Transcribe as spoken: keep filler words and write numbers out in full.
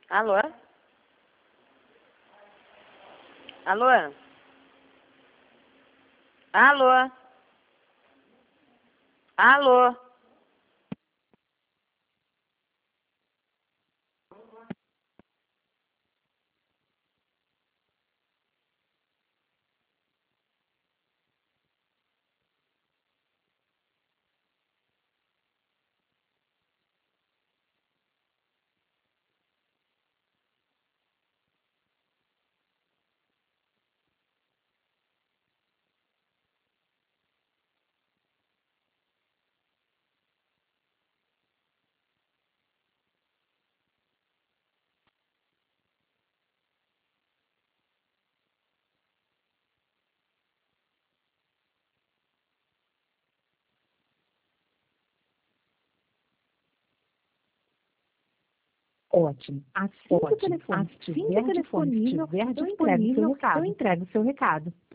Alô? Alô? Alô? Alô? Ótimo. Assim que o telefone estiver disponível, eu entrego o seu recado.